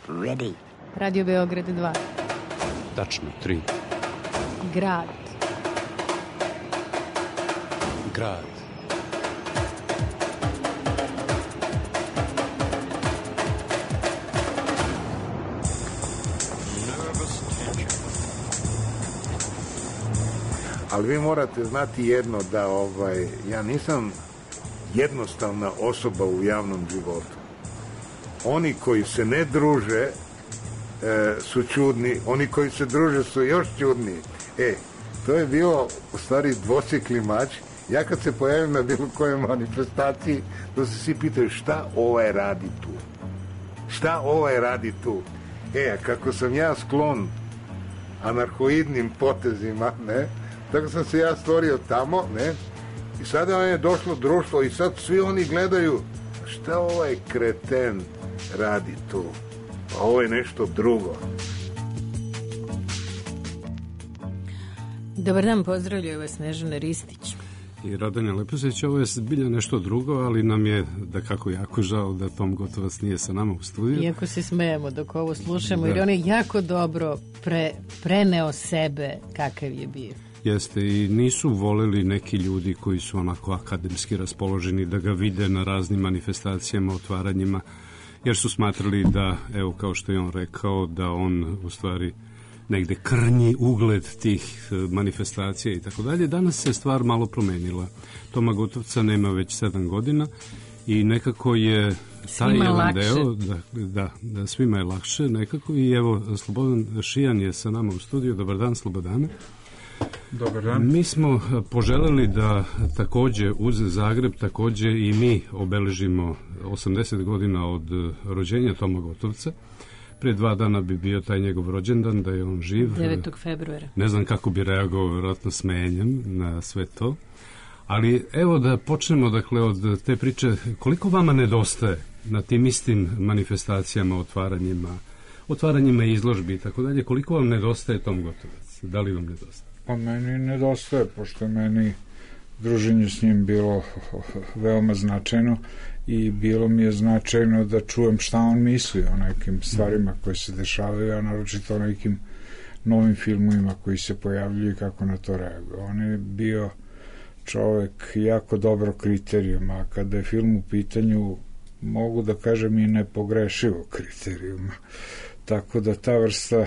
Ready. Radio Beograd 2. Tačno, 3. Grad. Grad. Ali vi morate znati jedno, da ja nisam jednostavna osoba u javnom životu. Oni koji se ne druže su čudni, oni koji se druže su još čudniji. To je bio u stvari dvosjekli mač. Ja kad se pojavim na bilo kojoj manifestaciji, to se svi pitaju šta ovaj radi tu. Šta ovaj radi tu? Kako sam ja sklon anarhoidnim potezima, ne? Tako sam se ja stvorio tamo, ne? I sada je došlo društvo i sad svi oni gledaju šta ovaj kreten radi tu. Pa ovo je nešto drugo. Dobar dan, pozdravljaju vas Snežana Ristić i Radanja Leposić. Ovo je zbilja nešto drugo, ali nam je da kako jako žao da Tom Gotovac nije sa nama u studiju. Iako se smejemo dok ovo slušamo, jer on je jako dobro preneo sebe kakav je bio. Jeste, i nisu voleli neki ljudi koji su onako akademski raspoloženi da ga vide na raznim manifestacijama, otvaranjima, jer su smatrali da, evo kao što je on rekao, da on u stvari negde krnji ugled tih manifestacija i tako dalje. Danas se stvar malo promenila. Toma Gotovca nema već 7 godina i nekako je taj jedan deo, da svima je lakše nekako, i evo Slobodan Šijan je sa nama u studiju. Dobar dan, Slobodane. Dobar dan. Mi smo poželeli da takođe uz Zagreb takođe i mi obeležimo 80 godina od rođenja Toma Gotovca. Pre 2 dana bi bio taj njegov rođendan, da je on živ. 9. februara. Ne znam kako bi reagovao, vjerojatno smenjem na sve to. Ali evo da počnemo, dakle, od te priče. Koliko vama nedostaje na tim istim manifestacijama, otvaranjima izložbi i tako dalje, koliko vam nedostaje Tom Gotovac? Da li vam nedostaje? Pa meni nedostaje, pošto meni druženje s njim bilo veoma značajno i bilo mi je značajno da čujem šta on misli o nekim stvarima koje se dešavaju, a naročito o nekim novim filmovima koji se pojavljuju i kako na to reaguje. On je bio čovek jako dobro kriterijuma, a kada je film u pitanju, mogu da kažem i nepogrešivo kriterijuma. Tako da ta vrsta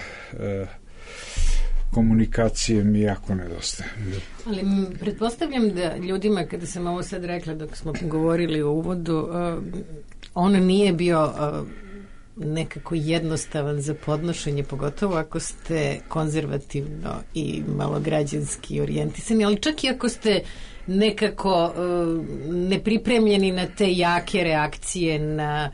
komunikacije mi jako nedostaje. Ali pretpostavljam da ljudima, kada sam ovo sad rekla dok smo govorili o uvodu, on nije bio nekako jednostavan za podnošenje, pogotovo ako ste konzervativno i malo građanski orijentisani, ali čak i ako ste nekako nepripremljeni na te jake reakcije, na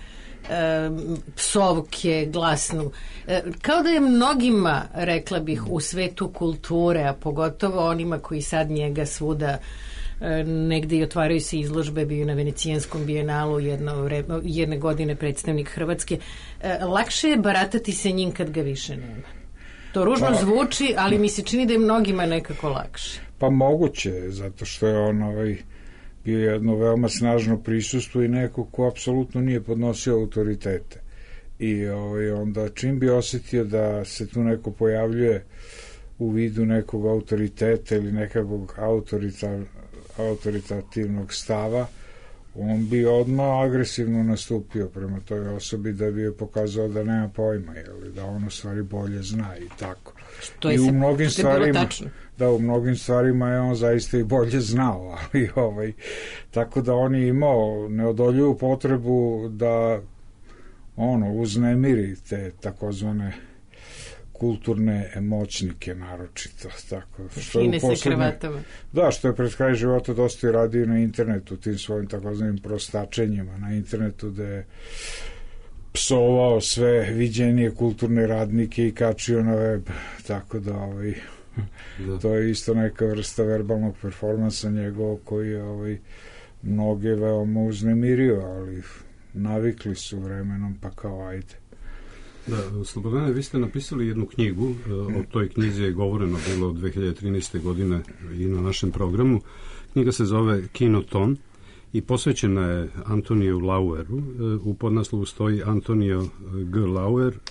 psovke, glasnu. Kao da je mnogima, rekla bih, u svetu kulture, a pogotovo onima koji sad njega svuda negde i otvaraju se izložbe, bio na Venecijanskom bijenalu jedne godine predstavnik Hrvatske, lakše je baratati se njim kad ga više nema. To ružno zvuči, ali mi se čini da je mnogima nekako lakše. Pa moguće, zato što je on bio jedno veoma snažno prisustvo i neko ko apsolutno nije podnosio autoritete. I onda čim bi osetio da se tu neko pojavljuje u vidu nekog autoriteta ili nekakvog autoritativnog stava, on bi odmah agresivno nastupio prema toj osobi da bi je pokazao da nema pojma, da on u stvari bolje zna i tako. I u mnogim stvarima, u mnogim stvarima je on zaista i bolje znao, ali tako da on je imao neodoljivu potrebu da uznemiri te takozvane kulturne moćnike naročito, tako. Fine se kravatama. Da, što je pred kraj života dosta i radio na internetu, tim svojim takozvanim prostačenjima na internetu, gde je psovao sve viđenije kulturne radnike i kačio na web, tako da to je isto neka vrsta verbalnog performansa njegovog koji je mnoge veoma uznemirio, ali navikli su vremenom, pa kao ajde. Da, Slobodane, vi ste napisali jednu knjigu, o toj knjizi je govoreno bilo od 2013. godine i na našem programu. Knjiga se zove Kinoton i posvećena je Antoniju Laueru. U podnaslovu stoji Antonio G. Lauer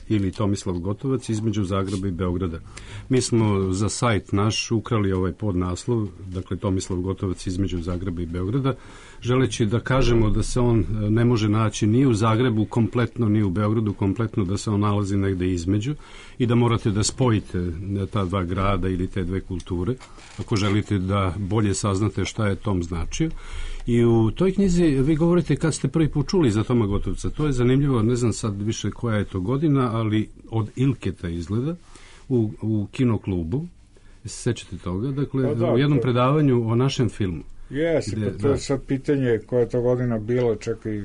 ili Tomislav Gotovac između Zagreba i Beograda. Mi smo za sajt naš ukrali ovaj podnaslov, dakle Tomislav Gotovac između Zagreba i Beograda, želeći da kažemo da se on ne može naći ni u Zagrebu kompletno, ni u Beogradu kompletno, da se on nalazi negde između i da morate da spojite ta dva grada ili te dve kulture, ako želite da bolje saznate šta je Tom značio. I u toj knjizi vi govorite kad ste prvi put čuli za Toma Gotovca. To je zanimljivo, ne znam sad više koja je to godina, ali od Ilketa izgleda u kinoklubu. Se sećate toga? Dakle, u jednom predavanju o našem filmu. Jeste, to je sad pitanje koja je to godina bila, čekaj,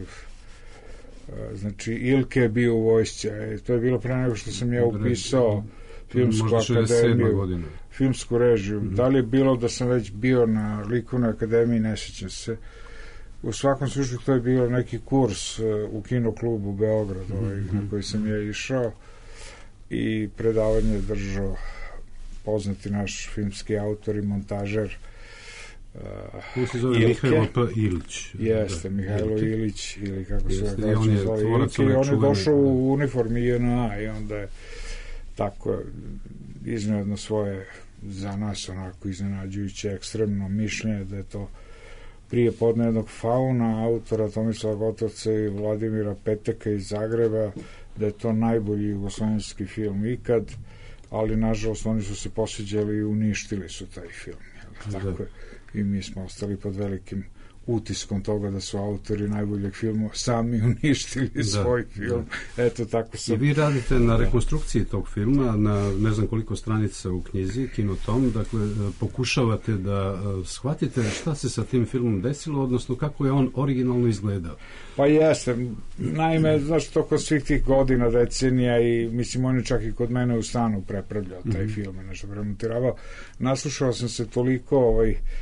znači Ilke je bio u vojsci, to je bilo pre nego što sam ja upisao filmsku akademiju, filmsku režiju. Da li je bilo da sam već bio na likovnoj akademiji, ne sjećam se. U svakom slučaju to je bio neki kurs u kinoklubu u Beogradu, na koji sam ja išao, i predavanje je držao poznati naš filmski autor i montažer Ko se zove Mihajlo P. Ilić. Jeste, Mihajlo Ilić, ili kako se zvali Ilke, i on je došao u uniformi JNA i onda je tako iznenadno svoje, za nas onako iznenađujuće ekstremno mišljenje da je to prije podne jednog fauna autora Tomislava Gotovca i Vladimira Peteka iz Zagreba, da je to najbolji jugoslovenski film ikad, ali nažalost oni su se posveđali i uništili su taj film. Tako je. I mi smo ostali pod velikim utiskom toga da su autori najboljeg filma sami uništili svoj film. Eto, tako sam. I vi radite na rekonstrukciji tog filma, na ne znam koliko stranica u knjizi, Kinotom, dakle, pokušavate da shvatite šta se sa tim filmom desilo, odnosno kako je on originalno izgledao. Pa jeste. Naime, znaš, to kod svih tih godina, decenija, i mislim, on je čak i kod mene u stanu prepravljao taj film, nešto premontiravao. Naslušao sam se toliko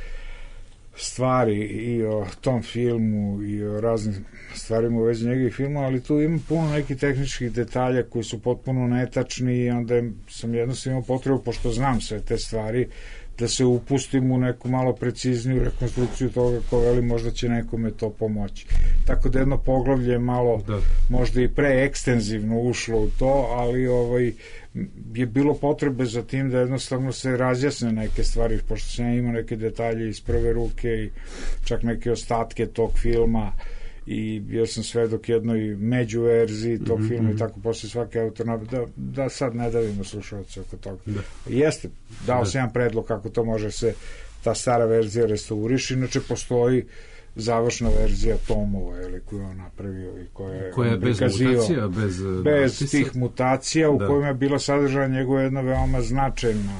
stvari i o tom filmu i o raznim stvarima u vezi njegovih filma, ali tu ima puno nekih tehničkih detalja koji su potpuno netačni i onda sam jednostavno imao potrebu, pošto znam sve te stvari, da se upustim u neku malo precizniju rekonstrukciju toga, ko veli možda će nekome to pomoći. Tako da jedno poglavlje malo možda i preekstenzivno ušlo u to, ali je bilo potrebe za tim da jednostavno se razjasne neke stvari, pošto sam ja imao neke detalje iz prve ruke i čak neke ostatke tog filma, i bio sam svedok jednoj međuverziji tog filma i tako posle svake autor, da sad ne davimo slušalce oko toga. Jeste, dao sam jedan predlog kako to može se ta stara verzija restauriši, inače postoji završna verzija Tomova, koju on napravio i koja je bez mutacija, bez tih mutacija, u kojima je bila sadržana njegova jedna veoma značajna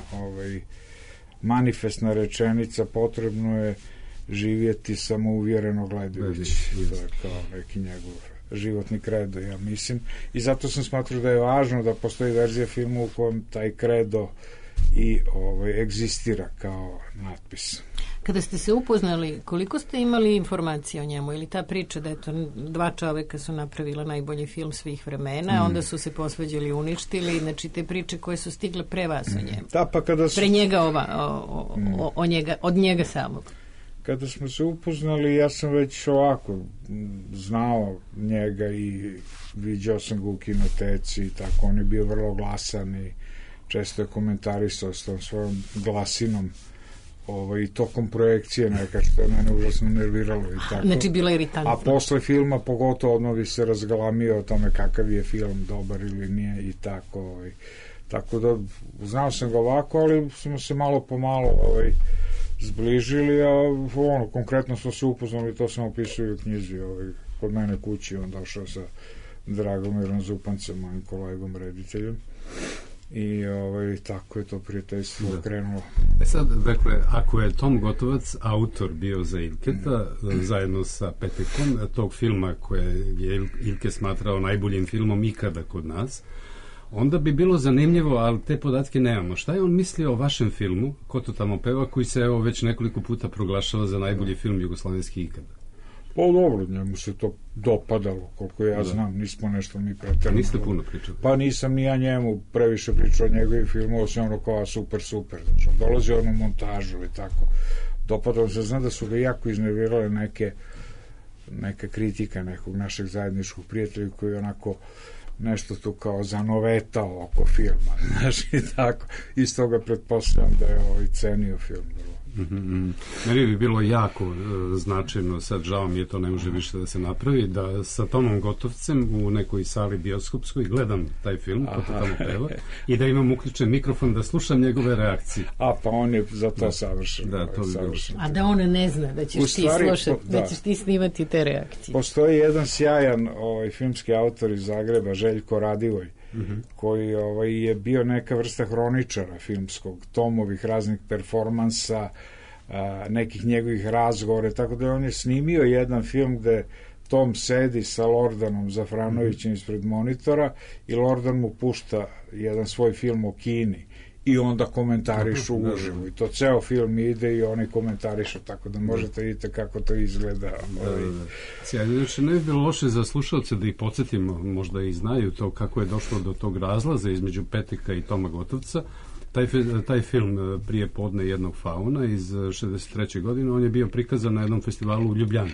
manifestna rečenica: potrebno je živjeti samouvjereno gledajući. To je kao neki njegov životni kredo, ja mislim. I zato sam smatrao da je važno da postoji verzija filma u kojem taj kredo i egzistira kao natpis. Kada ste se upoznali, koliko ste imali informacije o njemu, ili ta priča da eto, dva čoveka su napravila najbolji film svih vremena, onda su se posvađali i uništili, znači te priče koje su stigle pre vas o njemu. Da, pa kada su... Pre njega od njega samog. Kada smo se upoznali, ja sam već ovako znao njega i viđao sam ga u kinoteci i tako. On je bio vrlo glasan i često je komentarisao s tom svojom glasinom i tokom projekcije neka, što je mene užasno nerviralo i tako. Znači bila iritantna. A posle filma pogotovo odmah bi se razgalamio o tome kakav je film, dobar ili nije i tako. Tako da znao sam ga ovako, ali smo se malo po malo zbližili, a konkretno smo se upoznali, to sam opisao u knjizi, kod mene kući, on došao sa Dragomirom Zupancem, mojim kolegom rediteljem, i tako je to prijateljstvo krenulo. Sad, dakle, ako je Tom Gotovac autor bio za Ilketa, zajedno sa Petekom, tog filma koje je Ilke smatrao najboljim filmom ikada kod nas, onda bi bilo zanimljivo, ali te podatke nemamo. Šta je on mislio o vašem filmu, Ko to tamo peva, koji se već nekoliko puta proglašava za najbolji film jugoslovenski ikada? Pa dobro, njemu se to dopadalo, koliko ja znam, nismo nešto mi preterano. Niste puno pričali? Pa nisam ni ja njemu previše pričao o njegovim filmu, osim ono kao super, znači on dolazi u montažu ili tako. Dopadalo se, znam da su ga jako iznervirale neka kritika nekog našeg zajedničkog prijatelja koji onako nešto tu kao zanovetao oko filma, znaš, i tako. Iz toga pretpostavljam da je cenio film. Meni bi bilo jako značajno, sad žao mi je, to ne može više da se napravi, da sa Tomom Gotovcem u nekoj sali bioskopskoj gledam taj film, ko to tamo peva, i da imam uključen mikrofon da slušam njegove reakcije. A pa on je za to savršen. Da, to bi bilo. A da on ne zna da ćeš ti slušati, da ćeš ti snimati te reakcije. Postoji jedan sjajan filmski autor iz Zagreba, Željko Radivoj, koji je bio neka vrsta hroničara filmskog, tomovih raznih performansa, nekih njegovih razgovora, tako da on je snimio jedan film gde Tom sedi sa Lordanom Zafranovićem ispred monitora i Lordan mu pušta jedan svoj film o Kini i onda komentarišu uživo i to ceo film ide i oni komentarišu, tako da možete vidjeti kako to izgleda. Znači, ne bi bilo loše za slušalce da ih podsjetimo, možda i znaju to kako je došlo do tog razlaza između Peteka i Toma Gotovca. Taj film Prije podne jednog fauna iz 63. godine, on je bio prikazan na jednom festivalu u Ljubljani.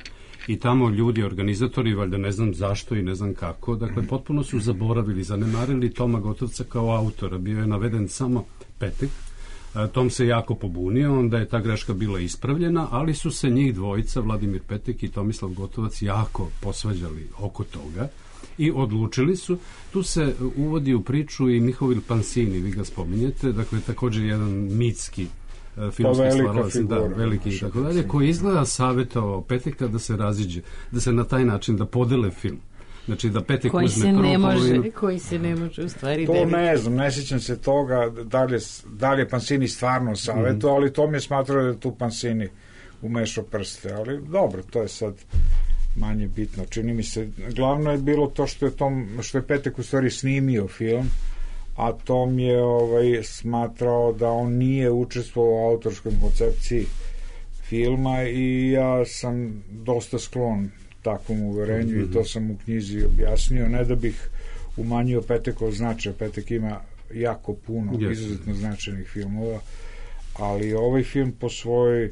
I tamo ljudi, organizatori, valjda ne znam zašto i ne znam kako, dakle, potpuno su zaboravili, zanemarili Toma Gotovca kao autora. Bio je naveden samo Petek. Tom se jako pobunio, onda je ta greška bila ispravljena, ali su se njih dvojica, Vladimir Petek i Tomislav Gotovac, jako posvađali oko toga i odlučili su. Tu se uvodi u priču i Mihovil Pansini, vi ga spominjete, dakle, također jedan mitski filmski stvaralac, veliki i tako dalje, koji izgleda savjetovao Peteka da se raziđe, da se na taj način da podele film. Znači da Petek koji uzme se prvo ne može, polovinu. koji se ne može u stvari to ne znam, ne sjećam se toga da li je Pansini stvarno savjetovao, ali to mi je smatrao da je tu Pansini umešao prste, ali dobro, to je sad manje bitno. Čini mi se, glavno je bilo to što je Petek u stvari snimio film, a Tom je smatrao da on nije učestvovao u autorskoj koncepciji filma i ja sam dosta sklon takvom uverenju i to sam u knjizi objasnio, ne da bih umanjio Petekov značaj. Petek ima jako puno izuzetno značajnih filmova, ali ovaj film po svojoj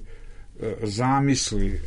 zamisli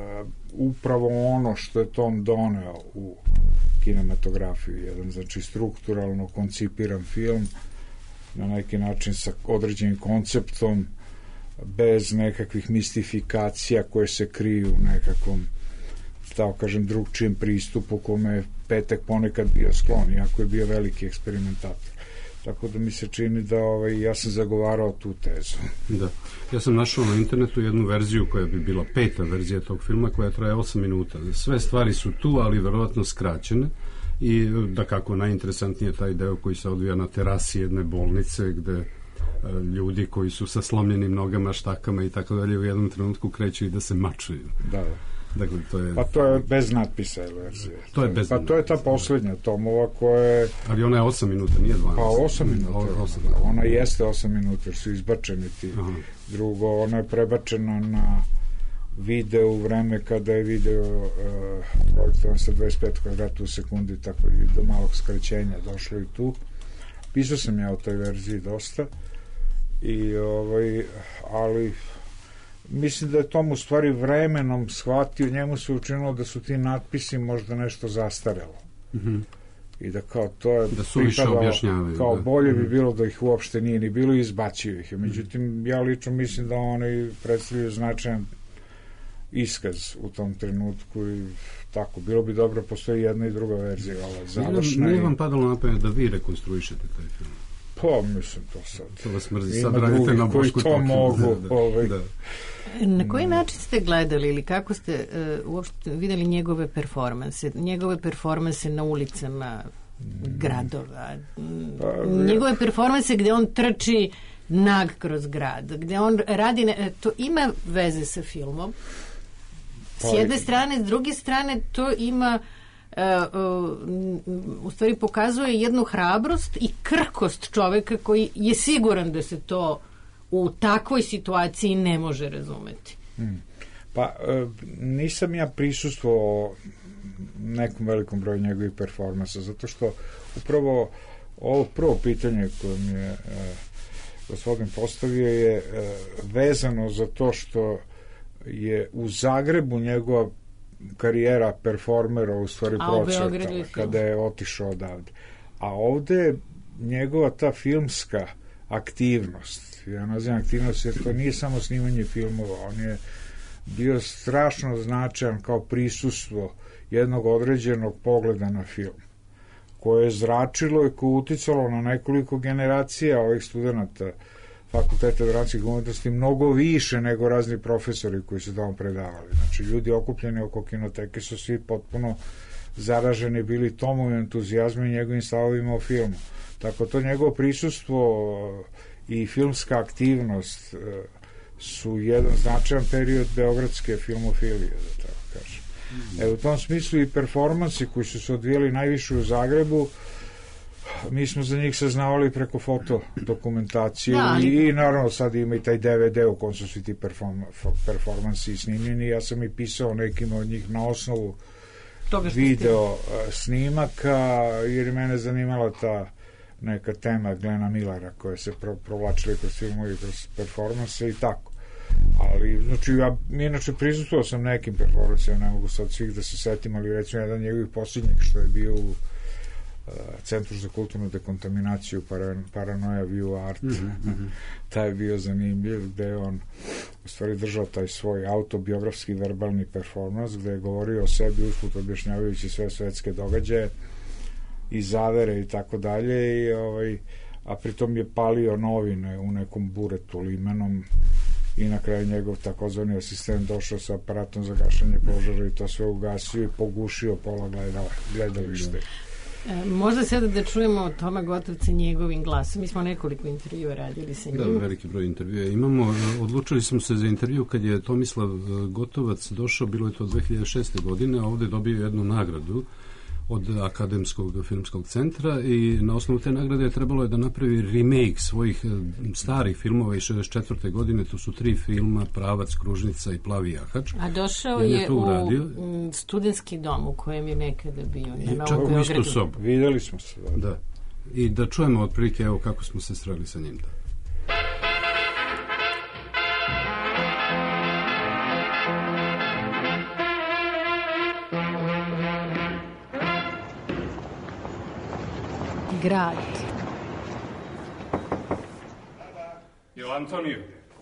upravo ono što je Tom doneo u kinematografiju, jedan znači strukturalno koncipiran film na neki način sa određenim konceptom, bez nekakvih mistifikacija koje se kriju u nekakvom, tako kažem, drugčijem pristupu kome je Petek ponekad bio sklon, iako je bio veliki eksperimentator. Tako da mi se čini da ja sam zagovarao tu tezu. Da. Ja sam našao na internetu jednu verziju koja bi bila 5. verzija tog filma, koja traje 8 minuta. Sve stvari su tu, ali verovatno skraćene. I da kako najinteresantnije taj deo koji se odvija na terasi jedne bolnice gde ljudi koji su sa slomljenim nogama, štakama i tako dalje u jednom trenutku kreću i da se mačuju. Da. Dakle, pa to je bez natpisa verzije. To je bez to je ta poslednja Tomova koja je... Ali ona je 8 minuta, nije 12. Pa 8 minuta. Ona jeste 8 minuta, jer su izbačeni ti. Aha. Drugo, ona je prebačena na video u vreme kada je video projektovan sa 25 kvadrata u sekundi, tako i do malog skraćenja došlo i tu. Pisao sam ja o toj verziji dosta ali mislim da je Tom u stvari vremenom shvatio, njemu se učinilo da su ti natpisi možda nešto zastarelo. I da kao to je da su više objašnjavaju. Kao bolje bi bilo da ih uopšte nije ni bilo i izbacio ih. Međutim, ja lično mislim da oni predstavljaju značajan iskaz u tom trenutku i tako, bilo bi dobro, postoji jedna i druga verzija, završna. Nije vam padalo na pamet da vi rekonstruišete taj film? Pa, mislim, to sad. To vas mrzi, sad radite na Bošku to mogu. Da. Na koji način ste gledali ili kako ste uopšte videli njegove performanse? Njegove performanse na ulicama gradova? Njegove performanse gde on trči nag kroz grad, gde on radi, to ima veze sa filmom. S jedne strane, s druge strane to ima u stvari pokazuje jednu hrabrost i krhkost čoveka koji je siguran da se to u takvoj situaciji ne može razumeti. Pa nisam ja prisustvovao nekom velikom broju njegovih performansa, zato što upravo ovo prvo pitanje koje mi je gospodin postavio je vezano za to što je u Zagrebu njegova karijera performera u stvari procvetala kada je otišao odavde. A ovde njegova ta filmska aktivnost, ja nazivam aktivnost jer to nije samo snimanje filmova, on je bio strašno značajan kao prisustvo jednog određenog pogleda na film, koje je zračilo i koje je uticalo na nekoliko generacija ovih studenta Fakulteta dramskih umetnosti mnogo više nego razni profesori koji su tamo predavali. Znači, ljudi okupljeni oko kinoteke su svi potpuno zaraženi bili tomu entuzijazmu i njegovim stavovima o filmu. Tako to njegovo prisustvo i filmska aktivnost su jedan značajan period beogradske filmofilije, da tako kažem. U tom smislu i performansi koji su se odvijali najviše u Zagrebu, mi smo za njih saznavali preko fotodokumentacije i naravno sad ima i taj DVD u kom su svi ti performansi snimljeni. Ja sam i pisao nekim od njih na osnovu video snimaka, jer mene zanimala ta neka tema Glena Millera koja se provlačila kroz filmovi i kroz performanse i tako. Ali, znači, ja inače prisustvovao sam nekim performansima, ne mogu sad svih da se setim, ali recimo jedan njegovih posljednjih što je bio u Centru za kulturnu dekontaminaciju Paranoia View Art, taj je bio zanimljiv, gde je on u stvari držao taj svoj autobiografski verbalni performans, gde je govorio o sebi usput objašnjavajući sve svetske događaje i zavere i tako dalje, a pritom je palio novine u nekom buretu limenom i na kraju njegov takozvani asistent došao sa aparatom za gašanje požara i to sve ugasio i pogušio pola gledalište. Možda sada da čujemo o Toma Gotovca njegovim glasom. Mi smo nekoliko intervjua radili sa njim. Da, veliki broj intervjua. Odlučili smo se za intervju kad je Tomislav Gotovac došao, bilo je to 2006. godine, a ovde dobio jednu nagradu od Akademskog filmskog centra i na osnovu te nagrade je trebalo je da napravi remake svojih starih filmova iz 64. godine, to su 3 filma, Pravac, Kružnica i Plavi jahač. A došao je u studentski dom u kojem je nekada bio. Čak u istu sobu. Videli smo se. Da. I da čujemo otprilike evo kako smo se sreli sa njim. Grad. Jel Antonio?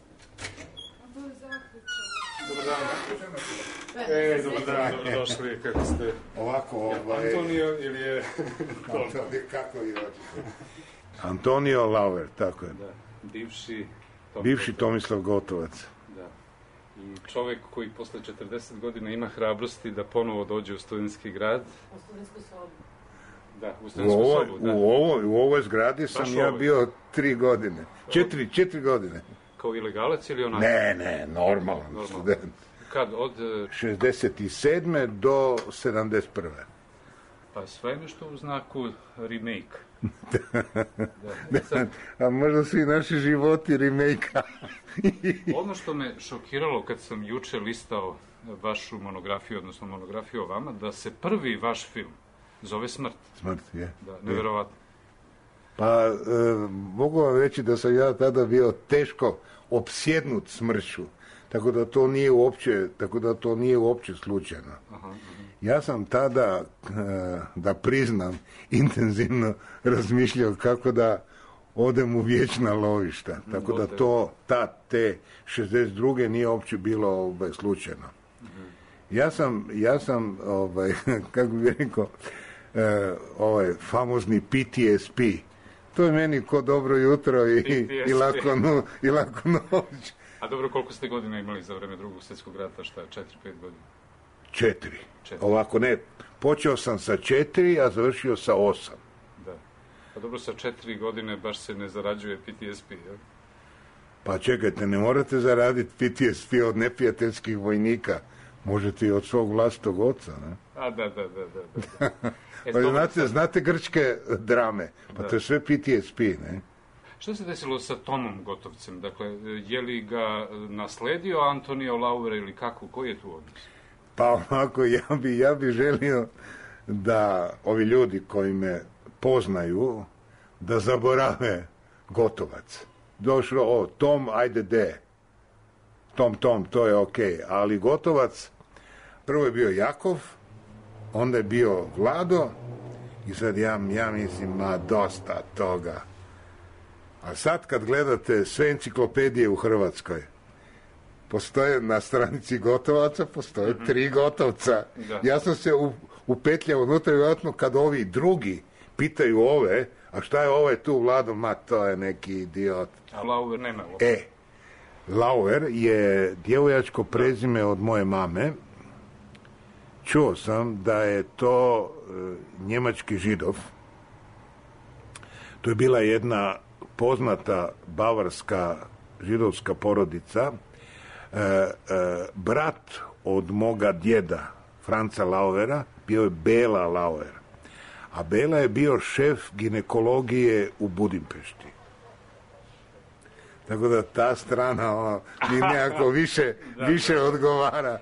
Dobar dan. Dobar dan, dobrodošli, kako ste? Ovako, Antonio ili je... Kako je Antonio Lauer, tako je. Da, bivši Tomislav Gotovac. Da. I čovek koji posle 40 godina ima hrabrosti da ponovo dođe u studentski grad. U studentsku sobu. Da, u studentsku sobu, da. U ovoj zgradi sam ja bio 3 godine. 4 godine. Kao ilegalac ili onako? Ne, normalan student. Kad, od... 67. do 71. Pa sve nešto u znaku remake. A možda su i naši životi remake-a. Ono što me šokiralo kad sam juče listao vašu monografiju, odnosno monografiju o vama, da se prvi vaš film zove Smrt. Smrt, je. Da, nevjerovatno. Pa, mogu vam reći da sam ja tada bio teško opsjednut smrću, tako da to nije uopće slučajno. Ja sam tada, da priznam, intenzivno razmišljao kako da odem u vječna lovišta, tako da te 62. nije uopće bilo slučajno. Ja sam kako bih rekao, famozni PTSP. To je meni ko dobro jutro i lako noć. A dobro, koliko ste godina imali za vreme Drugog svjetskog rata, šta je, 4-5 godina? 4. Ovako, ne, počeo sam sa 4, a završio sa 8. Da. Pa dobro, sa 4 godine baš se ne zarađuje PTSP, jel? Pa čekajte, ne morate zaraditi PTSP od neprijateljskih vojnika. Možete i od svog vlastitog oca, ne? A, da. Pa znate grčke drame, pa to je sve PTSP, ne? Što se desilo sa Tomom Gotovcem? Dakle, je li ga nasledio Antonio Lauer ili kako? Koji je tu odnos? Pa ovako, ja bi želio da ovi ljudi koji me poznaju, da zaborave Gotovac. Došlo, Tom, ajde de. Tom, to je okej. Ali Gotovac, prvo je bio Jakov, onda je bio Vlado i sad ja mislim, dosta toga. A sad kad gledate sve enciklopedije u Hrvatskoj, postoje na stranici Gotovaca, postoje 3 Gotovca. Da. Ja sam se upetljao unutra, vjerojatno kad ovi drugi pitaju ove, a šta je ovaj tu Vlado, to je neki idiot. A Lauer nema. Lauer je djevojačko prezime od moje mame. Čuo sam da je to njemački Židov. To je bila jedna poznata bavarska židovska porodica. Brat od moga djeda, Franca Lauera, bio je Bela Lauer. A Bela je bio šef ginekologije u Budimpešti. Tako da ta strana mi nekako više odgovara.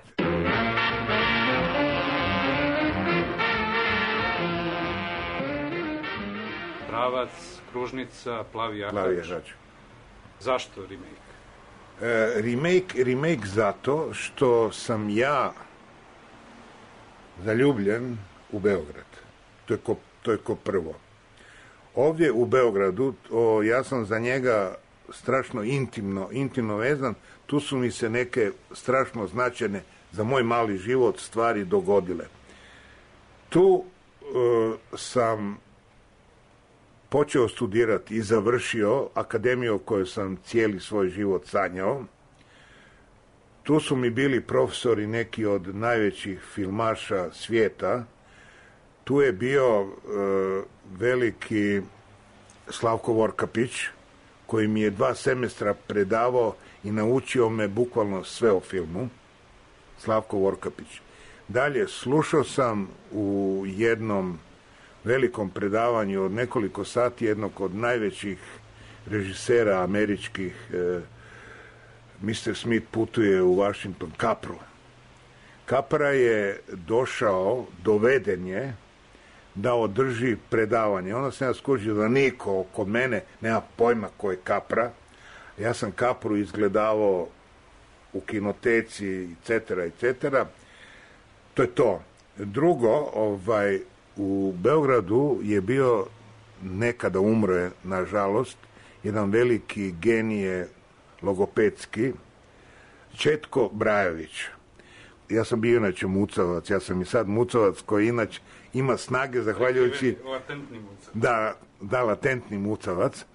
Pravac, Kružnica, Plavi jahač. Zašto remake? Remake zato što sam ja zaljubljen u Beograd. To je ko prvo. Ovdje u Beogradu, ja sam za njega strašno intimno vezan, tu su mi se neke strašno značajne za moj mali život stvari dogodile. Tu sam počeo studirati i završio akademiju koju sam cijeli svoj život sanjao. Tu su mi bili profesori neki od najvećih filmaša svijeta. Tu je bio veliki Slavko Vorkapić, koji mi je 2 semestra predavao i naučio me bukvalno sve o filmu. Slavko Vorkapić. Dalje, slušao sam u jednom velikom predavanju od nekoliko sati jednog od najvećih režisera američkih, Mr. Smith putuje u Washington, Capru. Capra je došao, doveden je da održi predavanje. Onda sam ja skužio da niko kod mene nema pojma ko je Capra. Ja sam Capru izgledavao u kinoteci, etc. To je to. Drugo, u Beogradu je bio, nekada umro je, nažalost, jedan veliki genije logopedski, Četko Brajović. Ja sam bio inače mucavac, ja sam i sad mucavac koji inače ima snage zahvaljujući... Latentni mucavac. Da, latentni mucavac.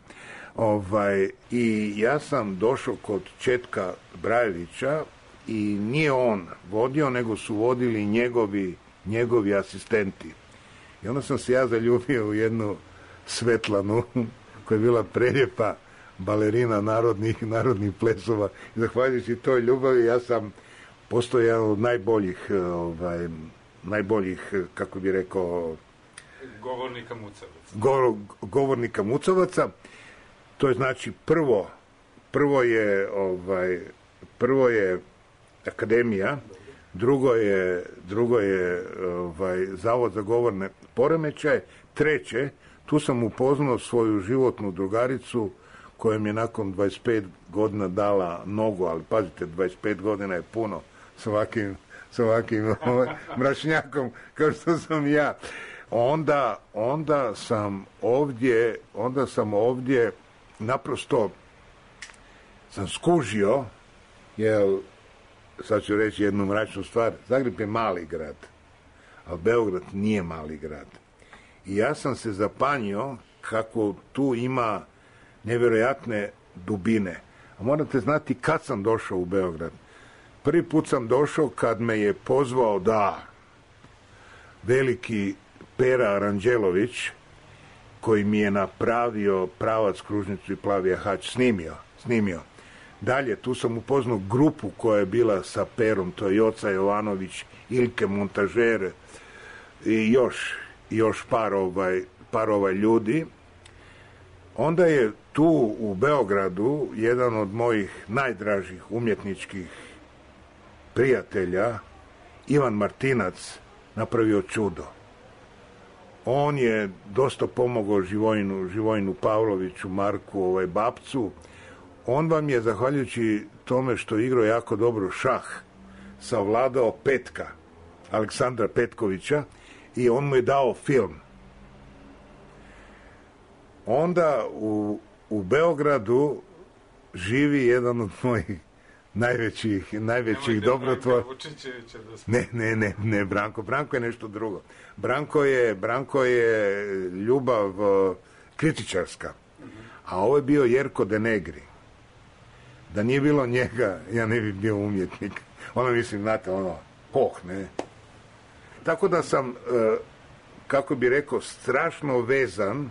I ja sam došao kod Četka Brajovića i nije on vodio, nego su vodili njegovi asistenti. I onda sam se ja zaljubio u jednu Svetlanu, koja je bila prelijepa balerina narodnih plesova. I zahvaljujući toj ljubavi ja sam postao jedan od najboljih, kako bi rekao... Govornika mucavaca. To je znači prvo je akademija, drugo je Zavod za govorne poremećaje, treće, tu sam upoznao svoju životnu drugaricu koja mi je nakon 25 godina dala nogu, ali pazite, 25 godina je puno s ovakvim mračnjakom kao što sam ja. Onda sam ovdje naprosto sam skužio, jer sad ću reći jednu mračnu stvar, Zagreb je mali grad, a Beograd nije mali grad. I ja sam se zapanjio kako tu ima nevjerojatne dubine. A morate znati kad sam došao u Beograd. Prvi put sam došao kad me je pozvao veliki Pera Aranđelović, koji mi je napravio Pravac, Kružnicu i Plavi jahač, snimio. Dalje, tu sam upoznao grupu koja je bila sa Perom, to je Joca Jovanović, Ilke Montažer i još par ljudi. Onda je tu u Beogradu jedan od mojih najdražih umjetničkih prijatelja, Ivan Martinac, napravio čudo. On je dosta pomogao Živojinu Pavloviću, Marku, Babcu. On vam je, zahvaljujući tome što je igrao jako dobro šah, savladao Petka. Aleksandra Petkovića, i on mu je dao film. Onda u Beogradu živi jedan od mojih najvećih dobrotvora. Ne, Branko je nešto drugo. Branko je ljubav kritičarska, a ovo je bio Jerko De Negri. Da nije bilo njega, ja ne bi bio umjetnik. Mislim, znate, ne. Tako da sam, kako bi rekao, strašno vezan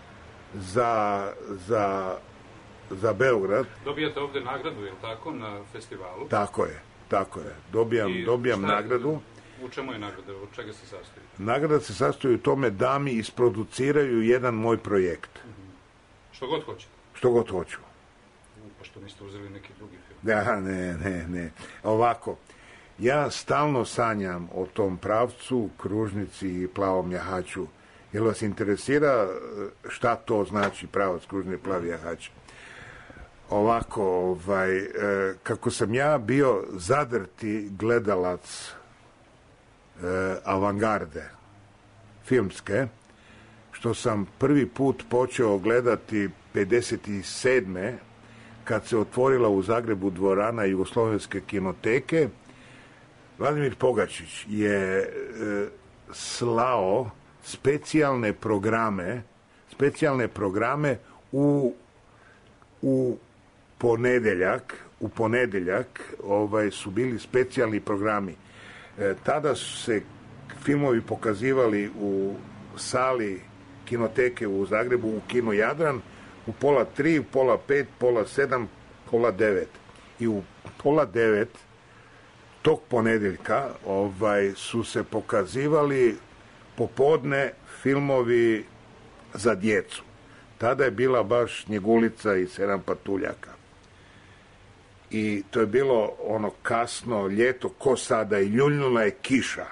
za Beograd. Dobijate ovdje nagradu, je li tako, na festivalu? Tako je. Dobijam nagradu. U čemu je nagrada? Od čega se sastoji? Nagrada se sastoji u tome da mi isproduciraju jedan moj projekt. Što god hoćete? Što god hoću. Pa što niste uzeli neki drugi film? Da, ne. Ovako, ja stalno sanjam o tom pravcu, kružnici i plavom jahaču. Jel vas interesira šta to znači pravac, kružni, plavi jahač? Ovako, kako sam ja bio zadrti gledalac avangarde filmske, što sam prvi put počeo gledati 57. kad se otvorila u Zagrebu dvorana Jugoslovenske kinoteke, Vladimir Pogačić je slao specijalne programe u ponedjeljak su bili specijalni programi. Tada su se filmovi pokazivali u sali kinoteke u Zagrebu, u Kino Jadran, u 8:30, 8:30, 7:30, 8:30. I u 8:30 tog ponedjeljka su se pokazivali popodne filmovi za djecu. Tada je bila baš Snjegulica i 7 patuljaka. I to je bilo kasno ljeto, ko sada, i ljuljnula je kiša.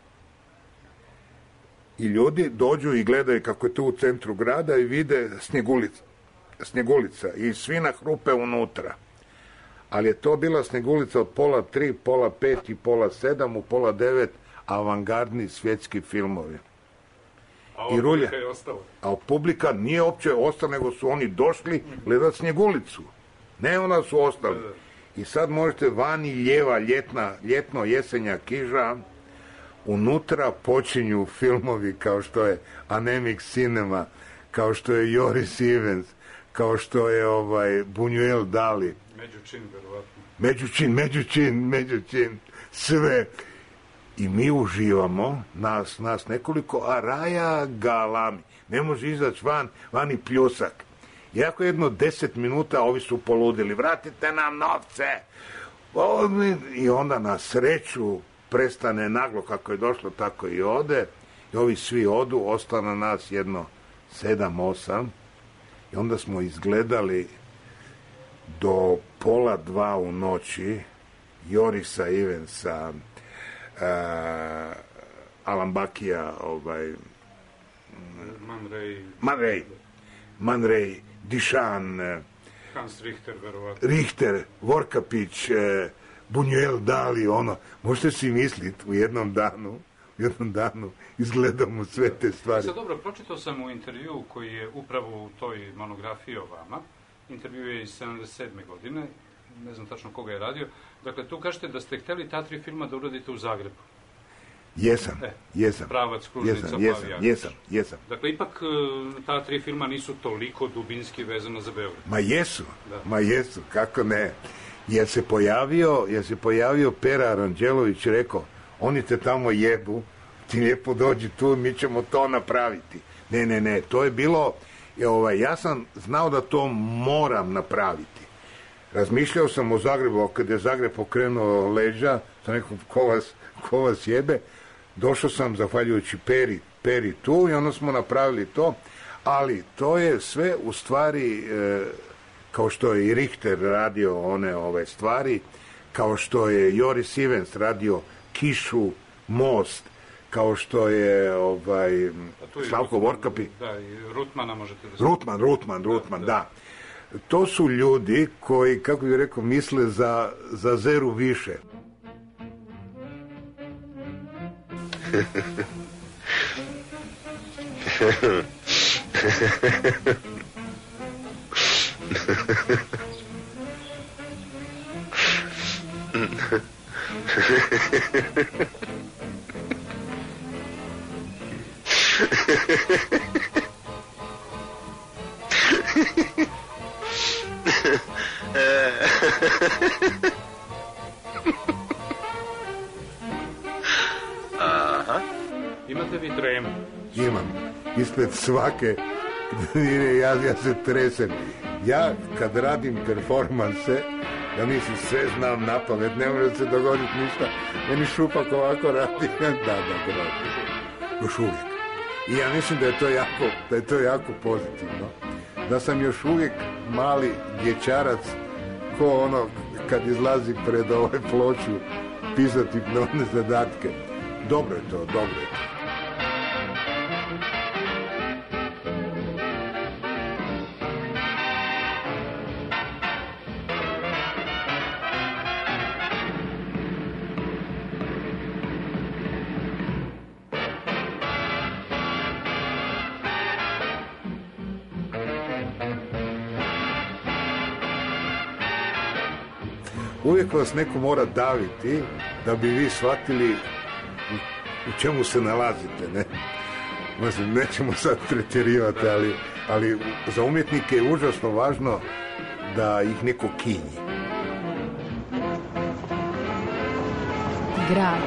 I ljudi dođu i gledaju kako je to u centru grada i vide Snjegulica i svi na hrupe unutra. Ali je to bila Snjegulica od 8:30, 8:30 i 8:30, u 8:30 avangardni svjetski filmovi. A ova publika je ostala? A publika nije uopće ostala, nego su oni došli gledati Snjegulicu. Ne, onda su ostali. I sad možete vani lijeva ljetno jesenja kiža, unutra počinju filmovi kao što je Anemic Cinema, kao što je Joris Ivens, kao što je Buñuel Dali. Međučin, sve. I mi uživamo, nas nekoliko, a Raja galami. Ne može izaći van i pljusak. Iako jedno 10 minuta ovi su poludili, vratite nam novce. I onda na sreću prestane naglo, kako je došlo, tako i ode. I ovi svi odu, ostane nas jedno 7-8. I onda smo izgledali do 1:30 u noći Jorisa Ivensa, Alan Bakija, Man Ray, Dišan, Hans Richter, verovatno. Richter, Vorkapić, Buñuel Dali, možete si misliti, u jednom danu izgledamo sve te stvari. Sad dobro, pročitao sam u intervju koji je upravo u toj monografiji o vama. Intervju je iz 77. godine, ne znam tačno koga je radio. Dakle, tu kažete da ste htjeli ta 3 filma da uradite u Zagrebu. Jesam. Pravac, kružnica, plavi jahač. Jesam. Dakle, ipak ta 3 filma nisu toliko dubinski vezana za Beograd. Ma jesu, kako ne. Jer se pojavio Pera Aranđelović i rekao, oni te tamo jebu, ti lijepo dođi tu, mi ćemo to napraviti. Ne, to je bilo, ja sam znao da to moram napraviti. Razmišljao sam o Zagrebu, kad je Zagreb pokrenuo leđa, sam rekao, ko vas jebe, došao sam zahvaljujući Peri tu i onda smo napravili to, ali to je sve u stvari, kao što je i Richter radio ove stvari, kao što je Joris Ivens radio Kišu, Most, kao što je Slavko Vorkapi. Da, i Rutmana možete da... Rutman, da. To su ljudi koji, kako bih rekao, misle za zeru više. Aha. Imate vi tremu? Imam. Ispred svake ja se tresem. Ja kad radim performanse, ja mislim sve znam na pamet, ne može se dogoditi ništa. Meni Šupak ovako radi. Da, još uvijek. I ja mislim da je to jako pozitivno. Da sam još uvijek mali dječarac ko ono kad izlazi pred ovaj ploču pisati one zadatke. Dobro je to. Uvijek vas neko mora daviti da bi vi shvatili u čemu se nalazite, ne? Mislim, nećemo sad pretjerivati, ali za umjetnike je užasno važno da ih neko kinji. Grad.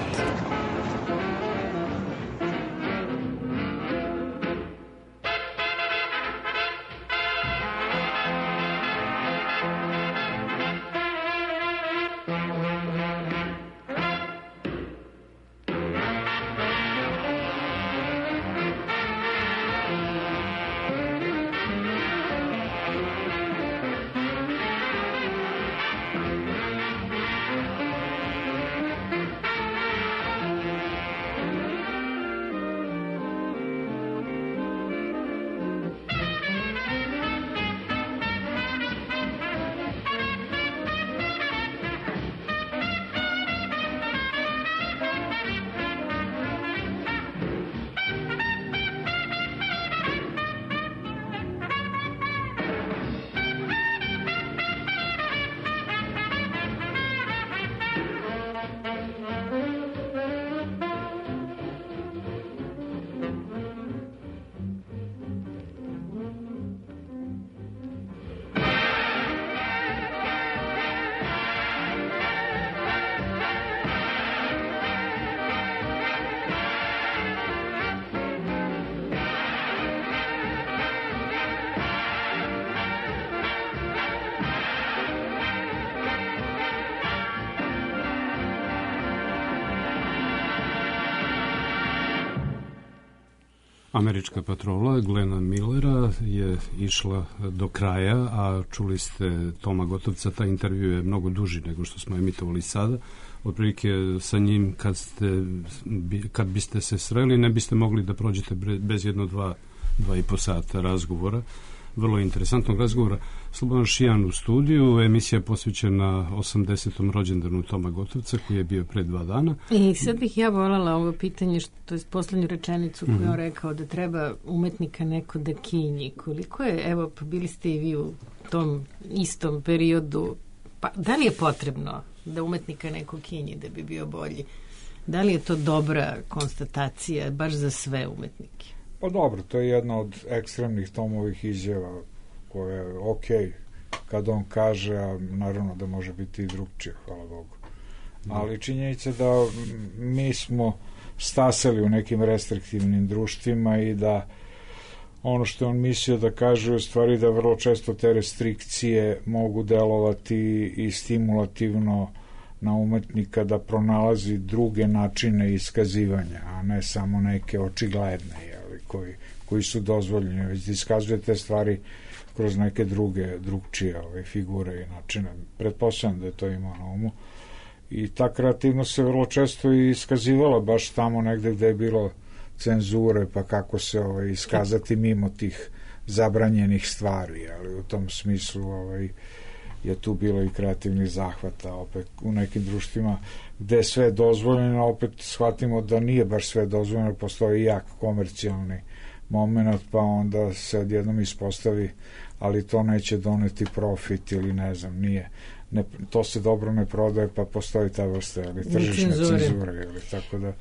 Američka patrola Glena Millera je išla do kraja, a čuli ste Toma Gotovca, taj intervju je mnogo duži nego što smo emitovali sada. Otprilike sa njim kad biste se sreli ne biste mogli da prođete bez jedno 2,5 sata razgovora. Vrlo interesantnog razgovora. Slobodan Šijan u studiju, emisija posvećena 80. rođendanu Toma Gotovca koji je bio pre 2 dana. I sad bih ja voljela ovo pitanje, to je poslednju rečenicu koju on rekao da treba umetnika neko da kinji. Koliko je, evo, pa bili ste i vi u tom istom periodu, pa da li je potrebno da umetnika neko kinji da bi bio bolji? Da li je to dobra konstatacija baš za sve umetnike? Pa dobro, to je jedna od ekstremnih Tomovih izjava koja je okej kad on kaže, a naravno da može biti i drugčije, hvala Bogu. Ali činjenica da mi smo stasali u nekim restriktivnim društvima i da ono što on mislio da kaže u stvari da vrlo često te restrikcije mogu delovati i stimulativno na umetnika da pronalazi druge načine iskazivanja, a ne samo neke očigledne, koji su dozvoljeni, već da iskazuje te stvari kroz neke drugčije figure i načine. Pretpostavljam da je to imao na umu. I ta kreativnost se vrlo često i iskazivala baš tamo negde gde je bilo cenzure, pa kako se iskazati mimo tih zabranjenih stvari, ali u tom smislu je tu bilo i kreativnih zahvata. Opet u nekim društvima gde je sve dozvoljeno, opet shvatimo da nije baš sve dozvoljeno, postoji jak komercijalni moment, pa onda se odjednom ispostavi, ali to neće doneti profit ili ne znam, nije. To se dobro ne prodaje, pa postoji ta vrsta tržišne cenzure. Tako da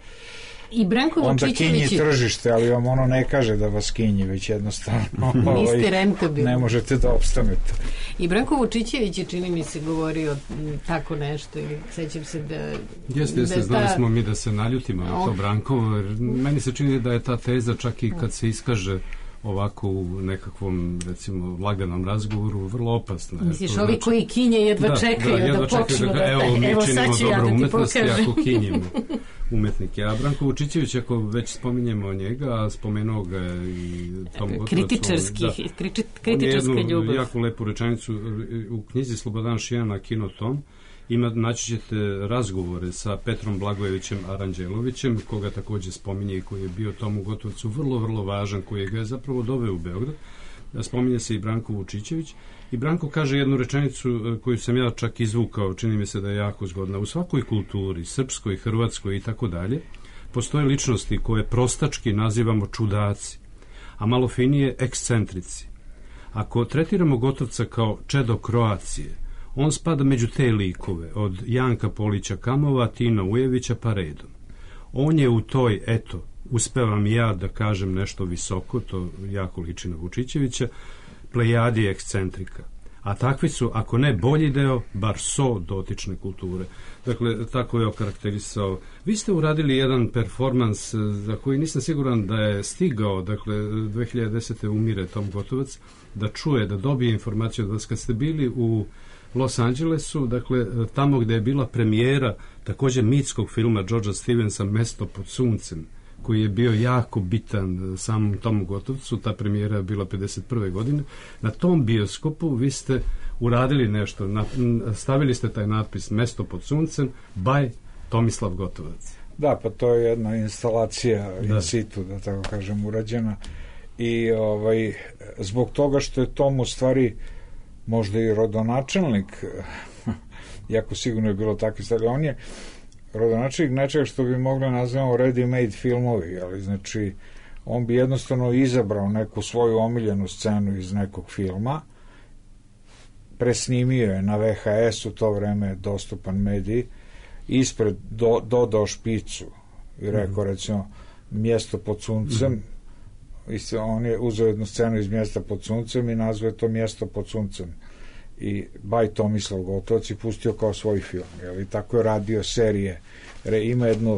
I Branko onda Vučićević kinji tržište, ali vam ono ne kaže da vas kinji, već jednostavno niste rentabilni. Ne možete da opstanete. I Branko Vučićević je, čini mi se, govorio tako nešto, ili sećam se da... Jeste, znali smo mi da se naljutimo na to Brankovo, jer meni se čini da je ta teza čak i kad se iskaže ovako u nekakvom, recimo, laganom razgovoru, vrlo opasna. Misliš, ovi koji kinje jedva čekaju da počnu da... Evo, mi činimo dobro umetnosti pokažem. ako kinjemo umetnike. A Branko Vučićević, ako već spominjemo njega, a spomenuo ga i Tom Gotovac... Kritičarska ljubav. Jednu jako lepu rečenicu u knjizi Slobodan Šijana Kinotom. Naći ćete razgovore sa Petrom Blagojevićem Aranđelovićem, koga takođe spominje i koji je bio Tomu Gotovcu vrlo, vrlo važan, koji ga je zapravo doveo u Beograd. Spominje se i Branko Vučićević. I Branko kaže jednu rečenicu koju sam ja čak izvukao, čini mi se da je jako zgodna. U svakoj kulturi, srpskoj, hrvatskoj i tako dalje, postoje ličnosti koje prostački nazivamo čudaci, a malo finije ekscentrici. Ako tretiramo Gotovca kao čedo Kroacije, on spada među te likove, od Janka Polića Kamova, Tina Ujevića pa redom. On je u toj, eto, uspevam i ja da kažem nešto visoko, to jako liči na Vučićevića, plejadi ekscentrika. A takvi su, ako ne bolji deo, bar so dotične kulture. Dakle, tako je okarakterisao. Vi ste uradili jedan performans za koji nisam siguran da je stigao, dakle, 2010. umire Tom Gotovac, da čuje, da dobije informaciju od vas kad ste bili u Los Angelesu, dakle, tamo gde je bila premijera takođe mitskog filma Georgea Stevensa Mesto pod suncem, koji je bio jako bitan samom Tomu Gotovcu. Ta premijera je bila 51. godine. Na tom bioskopu vi ste uradili nešto, stavili ste taj natpis Mesto pod suncem by Tomislav Gotovac. Da, pa to je jedna instalacija in situ, da tako kažem, urađena. I zbog toga što je Tom u stvari možda i rodonačelnik, jako sigurno je bilo takvi stvari, on je rodonačelnik nečega što bi mogli nazvati ready-made filmovi, ali znači on bi jednostavno izabrao neku svoju omiljenu scenu iz nekog filma, presnimio je na VHS, u to vreme dostupan medij, ispred dodao špicu i rekao, recimo, Mjesto pod suncem, on je uzeo jednu scenu iz Mjesta pod suncem i nazvao to Mjesto pod suncem i by Tomislav Gotovac i pustio kao svoj film, i tako je radio serije, ima jedno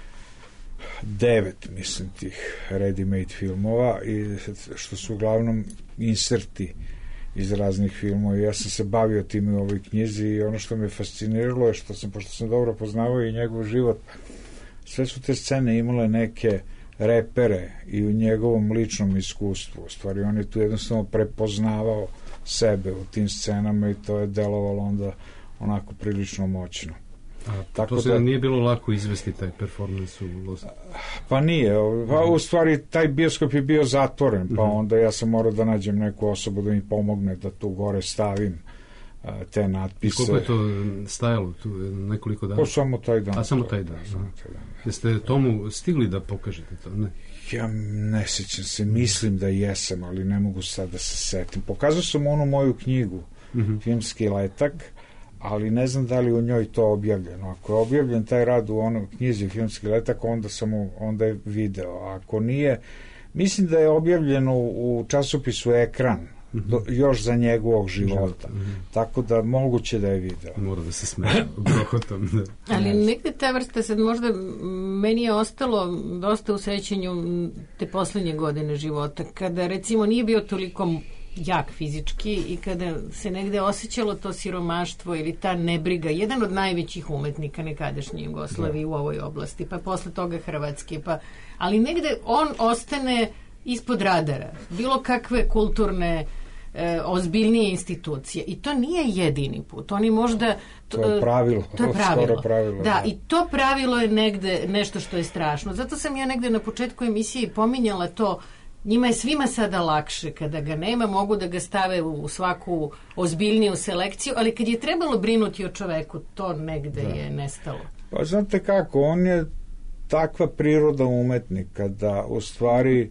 9, mislim, tih ready-made filmova, i što su uglavnom inserti iz raznih filmova. Ja sam se bavio tim u ovoj knjizi i ono što me fasciniralo je pošto sam dobro poznavao i njegov život, sve su te scene imale neke repere i u njegovom ličnom iskustvu. U stvari, on je tu jednostavno prepoznavao sebe u tim scenama i to je delovalo onda onako prilično moćno. Tako se nije bilo lako izvesti taj performans u Los... Pa nije. U stvari, taj bioskop je bio zatvoren, pa onda ja sam morao da nađem neku osobu da mi pomogne da tu gore stavim te natpise. I koliko je to stajalo tu? Nekoliko dana? Pa samo taj dan. A samo taj dan. Jeste Tomu stigli da pokažete to? Ne? Ja ne sjećam se, mislim da jesam, ali ne mogu sad da se setim. Pokazao sam onu moju knjigu, Filmski letak, ali ne znam da li u njoj to objavljeno. Ako je objavljen taj rad u onoj knjizi Filmski letak, onda je video. A ako nije, mislim da je objavljeno u časopisu Ekran, još za njegovog života. Tako da moguće da je video. Mora da se smeje grohotom. Ali negde ta vrsta, sad možda meni je ostalo dosta u sećanju te poslednje godine života, kada recimo nije bio toliko jak fizički i kada se negde osjećalo to siromaštvo ili ta nebriga, jedan od najvećih umetnika nekadašnje Jugoslavije u ovoj oblasti, pa posle toga Hrvatske, ali negde on ostane ispod radara, bilo kakve kulturne ozbiljnije institucije. I to nije jedini put. Oni možda... To je pravilo. To je pravilo. Skoro pravilo. Da, i to pravilo je negde nešto što je strašno. Zato sam ja negde na početku emisije pominjala to njima je svima sada lakše. Kada ga nema, mogu da ga stave u svaku ozbiljniju selekciju, ali kad je trebalo brinuti o čoveku, to negde je nestalo. Pa znate kako, on je takva priroda umetnika da u stvari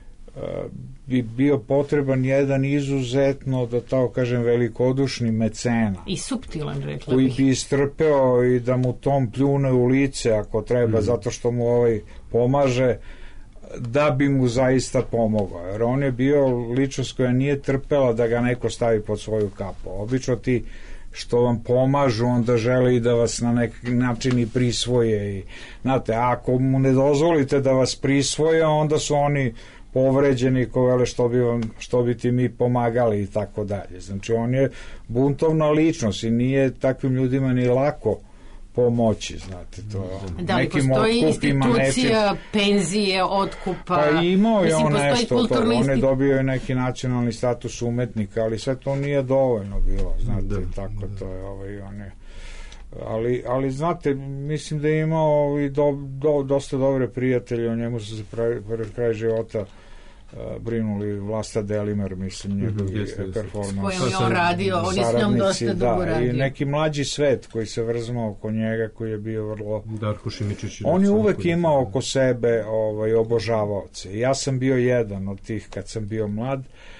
bi bio potreban jedan izuzetno, da tako kažem, velikodušni mecena. I suptilan, rekla koji bih. bi istrpeo i da mu tom pljune u lice ako treba, zato što mu pomaže, da bi mu zaista pomogao. Jer on je bio ličnost koja nije trpela da ga neko stavi pod svoju kapu. Obično ti što vam pomažu, onda žele i da vas na neki način i prisvoje. I, znate, ako mu ne dozvolite da vas prisvoje, onda su oni povređeni ko vele što bi ti mi pomagali i tako dalje. Znači, on je buntovna ličnost i nije takvim ljudima ni lako pomoći, znate, to da li postoji institucija penzije, otkupa? Pa imao je on nešto, on je dobio neki nacionalni status umetnika, ali sve to nije dovoljno bilo, znate, tako to je, on je, ali znate, mislim da je imao i dosta dobre prijatelje, o njemu su se pred kraj života brinuli Vlasta Delimer, mislim, njegovi performans. S kojom je on radio, on je s njom dosta dugo radio. I neki mlađi svet koji se vrznuo oko njega, koji je bio vrlo... Darko Šimičić. On je uvek imao oko sebe obožavaoce. Ja sam bio jedan od tih kad sam bio mlad,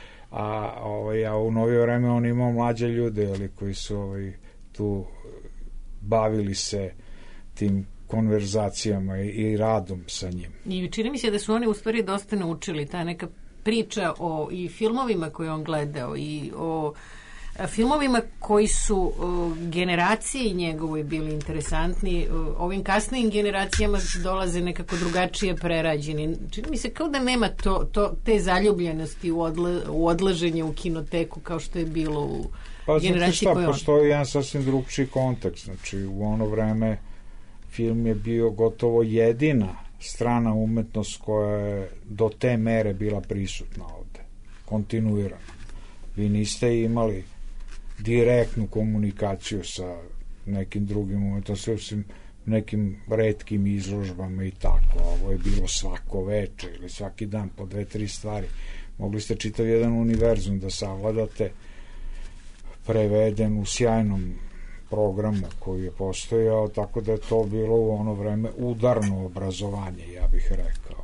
a u novije vreme on imao mlađe ljude koji su tu bavili se tim konverzacijama i radom sa njim. I čini mi se da su oni u stvari dosta naučili, ta neka priča o i filmovima koje on gledao i o filmovima koji su generaciji njegovoj bili interesantni, ovim kasnijim generacijama dolaze nekako drugačije prerađeni. Čini mi se kao da nema te zaljubljenosti u odlaženje u kinoteku kao što je bilo u generaciji koju on... Postoji jedan sasvim drugčiji kontekst. Znači, u ono vreme film je bio gotovo jedina strana umetnost koja je do te mere bila prisutna ovde, kontinuirano. Vi niste imali direktnu komunikaciju sa nekim drugim umetnostima, osim nekim retkim izložbama i tako. Ovo je bilo svako veče ili svaki dan po 2-3 stvari. Mogli ste čitav jedan univerzum da savladate, preveden u sjajnom programu koji je postojao, tako da je to bilo u ono vreme udarno obrazovanje, ja bih rekao.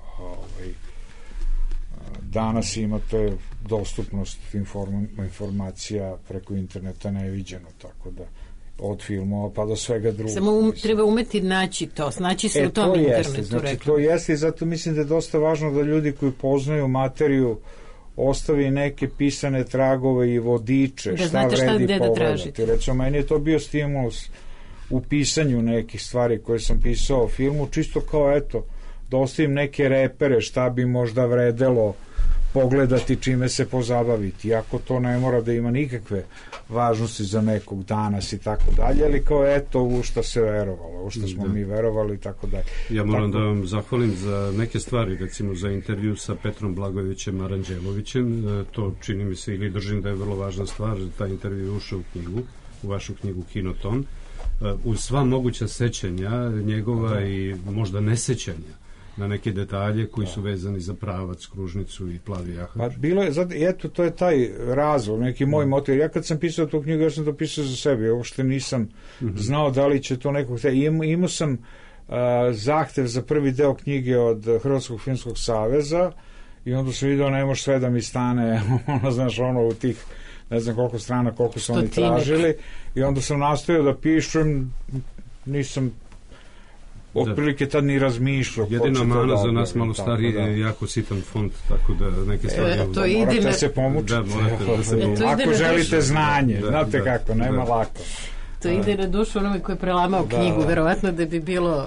Danas imate dostupnost informacija preko interneta neviđeno, tako da od filmova pa do svega drugog. Samo treba umeti naći to, znači se u tom internetu. Znači, to jeste i zato mislim da je dosta važno da ljudi koji poznaju materiju ostavi neke pisane tragove i vodiče, da šta vredi pogledati. Recimo, meni je to bio stimulus u pisanju nekih stvari koje sam pisao o filmu, čisto kao da ostavim neke repere šta bi možda vredelo pogledati, čime se pozabaviti, iako to ne mora da ima nikakve važnosti za nekog danas i tako dalje, ali kao u što se verovalo, u što smo mi verovali i tako dalje. Ja moram da vam zahvalim za neke stvari, recimo za intervju sa Petrom Blagojevićem Aranđelovićem, to čini mi se ili držim da je vrlo važna stvar, taj intervju je ušao u knjigu, u vašu knjigu Kinoton, uz sva moguća sećanja njegova i možda nesećanja na neke detalje koji su vezani za pravac, kružnicu i plavi jahač. Pa bilo je, to je taj razlog, neki moj motiv. Ja kad sam pisao tu knjigu, ja sam to pisao za sebe, ja uopšte nisam znao da li će to nekog... Imao sam zahtev za prvi deo knjige od Hrvatskog filmskog saveza i onda sam vidio, ne može sve da mi stane, znaš, u tih ne znam koliko strana, koliko su oni tražili, i onda sam nastojao da pišem, nisam otprilike tad ni razmišljao. Jedina mana za nas malo stariji je jako sitan font, tako da neke stvari... Morate se pomučiti. Ako želite znanje, znate kako, nema lako. To ide na dušu onome koji je prelamao knjigu, verovatno da bi bilo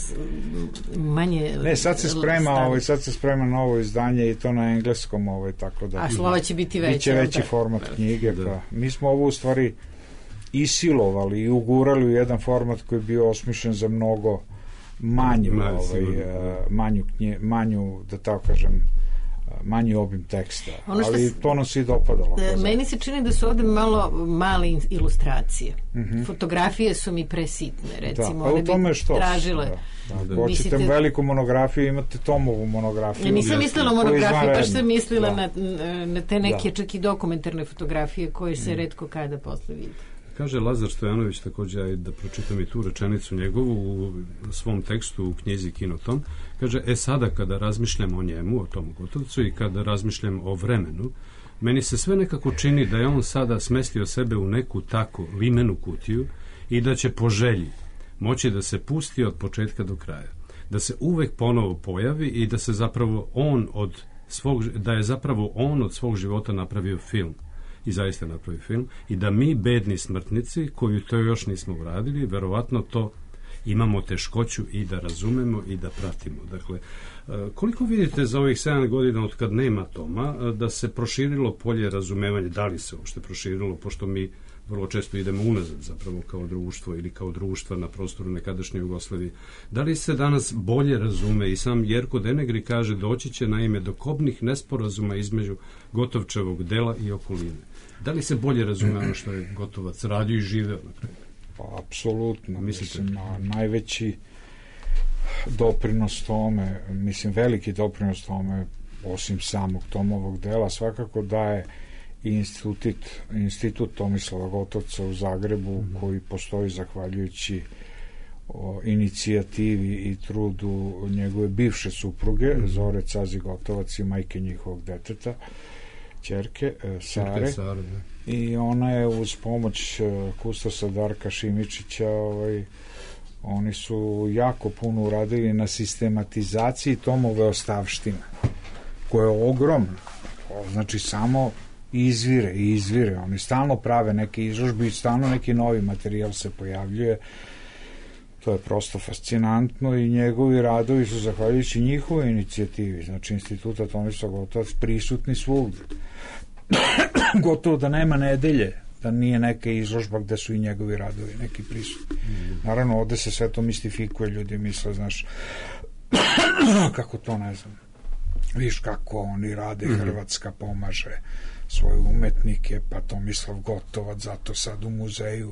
manje... Ne, sad se sprema novo izdanje i to na engleskom, tako da... A slova će biti veće. Biće veći format knjige, pa mi smo ovo u stvari isilovali i ugurali u jedan format koji je bio osmišljen za mnogo manju, da tako kažem, manji obim teksta, ali to nam se i dopadalo. Meni se čini da su ovde malo male ilustracije. Fotografije su mi presitne, recimo. Da, pa u tome što tražile. Hoćete veliku monografiju, imate Tomovu monografiju. Ja nisam mislila o monografiji, baš sam mislila na te neke čak i dokumentarne fotografije koje se retko kada posle vidi. Kaže Lazar Stojanović, također, da pročitam i tu rečenicu njegovu u svom tekstu u knjizi Kinoton. Kaže, sada kada razmišljam o njemu, o Tomu Gotovcu, i kada razmišljam o vremenu, meni se sve nekako čini da je on sada smestio sebe u neku tako limenu kutiju i da će po želji moći da se pusti od početka do kraja. Da se uvek ponovo pojavi i da se zapravo da je zapravo on od svog života napravio film. I zaista napravi film, i da mi, bedni smrtnici, koji to još nismo uradili, verovatno to imamo teškoću i da razumemo i da pratimo. Dakle, koliko vidite za ovih 7 godina od kad nema Toma, da se proširilo polje razumevanja, da li se uopšte proširilo, pošto mi vrlo često idemo unazad zapravo kao društvo ili kao društva na prostoru nekadašnje Jugoslavije. Da li se danas bolje razume? I sam Jerko Denegri kaže, doći će naime do kobnih nesporazuma između Gotovčevog dela i okoline. Da li se bolje razume ono što je Gotovac radio i živeo na kraju? Pa, apsolutno. Mislim, najveći doprinos tome, veliki doprinos tome, osim samog Tomovog dela, svakako daje i institut Tomislava Gotovca u Zagrebu, koji postoji zahvaljujući inicijativi i trudu njegove bivše supruge, Zore Cazi Gotovac i majke njihovog deteta, ćerke Sare, i ona je uz pomoć kustosa Darka Šimičića, oni su jako puno uradili na sistematizaciji Tomove ostavštine, koja je ogromna. Znači, samo izvire. Oni stalno prave neke izložbe i stalno neki novi materijal se pojavljuje. To je prosto fascinantno i njegovi radovi su, zahvaljujući njihovoj inicijativi, znači Instituta Tomislav Gotovac, prisutni svugdje. Gotovo da nema nedelje da nije neka izložba gde su i njegovi radovi neki prisutni. Naravno, ovde se sve to mistifikuje, ljudi misle, znaš, kako to, ne znam, viš kako oni rade, Hrvatska pomaže svoje umetnike, pa Tomislav Gotovac zato sad u muzeju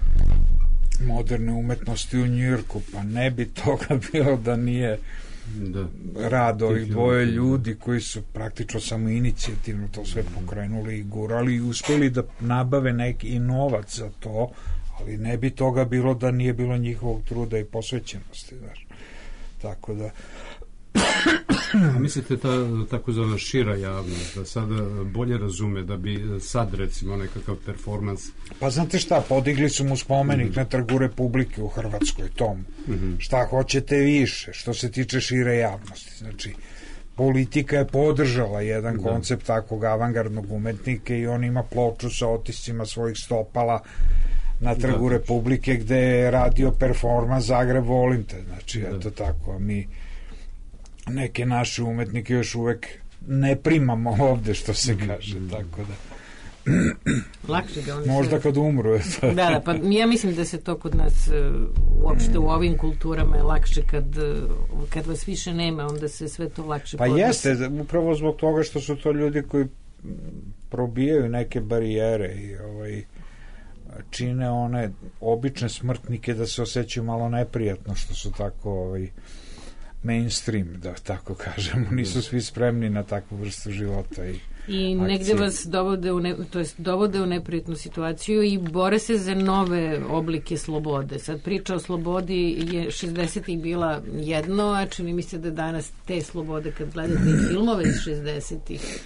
moderne umetnosti u Njujorku, pa ne bi toga bilo da nije rad ovih dvoje ljudi koji su praktično samo inicijativno to sve pokrenuli i gurali i uspeli da nabave neki i novac za to, ali ne bi toga bilo da nije bilo njihovog truda i posvećenosti, znaš. Tako da A mislite takozvana šira javnost da sada bolje razume da bi sad recimo nekakav performans? Pa znate šta, podigli su mu spomenik na Trgu Republike u Hrvatskoj, tom. Šta hoćete više što se tiče šire javnosti? Znači, politika je podržala jedan koncept takvog avangardnog umetnika i on ima ploču sa otiscima svojih stopala na Trgu Republike gde je radio performans Zagreb volim te. Znači, eto tako, a mi neke naše umetnike još uvek ne primamo ovde, što se kaže, tako da lakše ga možda kad umru. Da, pa ja mislim da se to kod nas uopšte u ovim kulturama je lakše kad vas više nema, onda se sve to lakše podnosi. Pa jeste, upravo zbog toga što su to ljudi koji probijaju neke barijere i čine one obične smrtnike da se osjećaju malo neprijatno što su tako mainstream, da tako kažemo, nisu svi spremni na takvu vrstu života i negde vas dovode u neprijatnu situaciju i bore se za nove oblike slobode. Sad priča o slobodi je 60-ih bila jedno, a čini mi se da danas te slobode, kad gledate filmove iz 60-ih,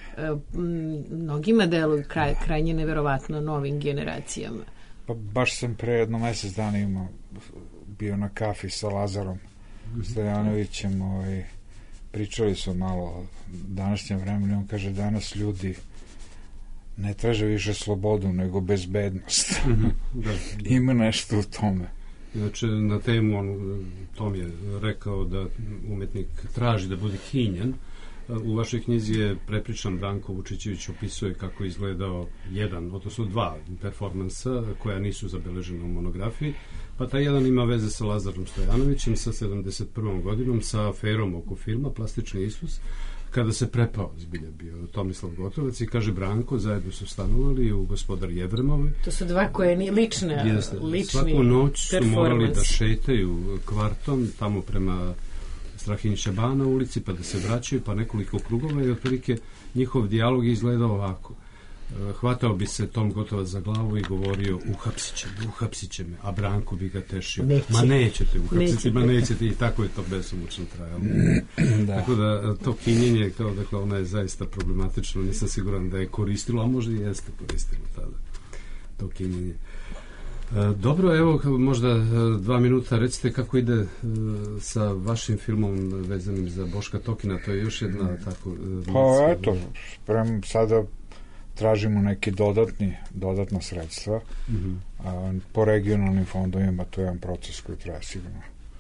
mnogima deluju krajnje neverovatno novim generacijama. Pa baš sam pre jedno mesec dana bio na kafi sa Lazarom Stojanovićem, pričali su malo o današnjem vremenu. On kaže, danas ljudi ne traže više slobodu nego bezbednost. Ima nešto u tome. Znači, na temu Tom je rekao da umetnik traži da bude hinjen. U vašoj knjizi je prepričan Branko Vučićević, opisuje kako je izgledao odnosno dva performansa koja nisu zabeležena u monografiji. Pa taj jedan ima veze sa Lazarom Stojanovićem, sa 71. godinom, sa aferom oko filma Plastični Isus, kada se prepao zbilja bio Tomislav Gotovac i kaže Branko, zajedno su stanovali u Gospodar Jevremovoj. To su dva koje ni lični svaku noć su morali da šetaju kvartom tamo prema Strahinjića Bana ulici, pa da se vraćaju, pa nekoliko krugova i otprilike njihov dijalog je izgledao ovako. Hvatao bi se Tom Gotovac za glavu i govorio uhapsit će me, a Branko bi ga tešio. Ma nećete uhapsiti, ma nećete, i tako je to besomučno trajalo. Tako da to kinjenje, kao dakle, ona je zaista problematično, nisam siguran da je koristilo, a možda i jeste koristilo tada to kinjenje. Dobro, evo možda 2 minuta, recite kako ide sa vašim filmom vezanim za Boška Tokina, to je još jedna tako... Pa eto, sada tražimo neke dodatna sredstva po regionalnim fondovima, to je jedan proces koji traje sigurno